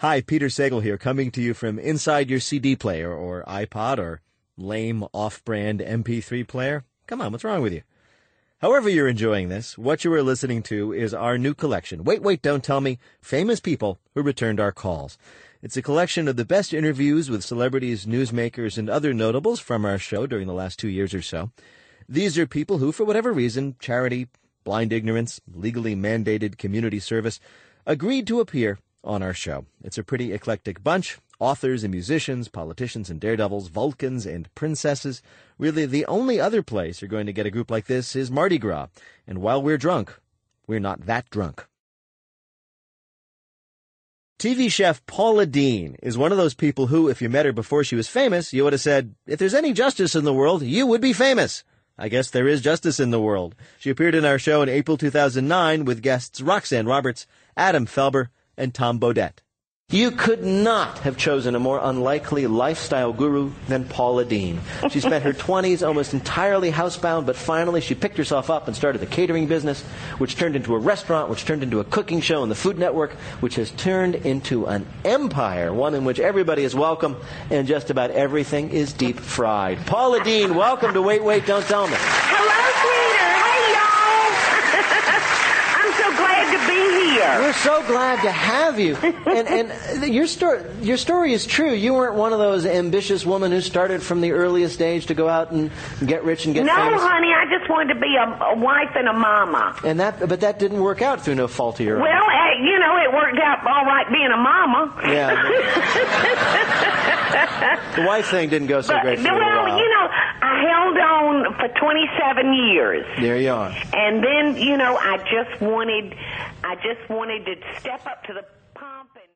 Hi, Peter Sagal here, coming to you from inside your CD player or iPod or lame off-brand MP3 player. Come on, what's wrong with you? However you're enjoying this, what you are listening to is our new collection, Wait, Don't Tell Me, Famous People Who Returned Our Calls. It's a collection of the best interviews with celebrities, newsmakers, and other notables from our show during the last 2 years or so. These are people who, for whatever reason, charity, blind ignorance, legally mandated community service, agreed to appear on our show. It's a pretty eclectic bunch, authors and musicians, politicians and daredevils, Vulcans and princesses. Really, the only other place you're going to get a group like this is Mardi Gras. And while we're drunk, we're not that drunk. TV chef Paula Deen is one of those people who, if you met her before she was famous, you would have said, if there's any justice in the world, you would be famous. I guess there is justice in the world. She appeared in our show in April 2009 with guests Roxanne Roberts, Adam Felber, and Tom Bodett. You could not have chosen a more unlikely lifestyle guru than Paula Deen. She spent her 20s almost entirely housebound, but finally she picked herself up and started the catering business, which turned into a restaurant, which turned into a cooking show on the Food Network, which has turned into an empire, one in which everybody is welcome and just about everything is deep fried. Paula Deen, welcome to Wait, Don't Tell Me. Hello, Peter. Hey, y'all. I'm so glad to be here. We're so glad to have you. And your story is true. You weren't one of those ambitious women who started from the earliest age to go out and get rich and get famous. No, honey, I just wanted to be a wife and a mama. But that didn't work out through no fault of your own. Well, it worked out all right being a mama. Yeah. The wife thing didn't go so great for you. Well, I held on for 27 years. There you are. And then, I just wanted to step up to the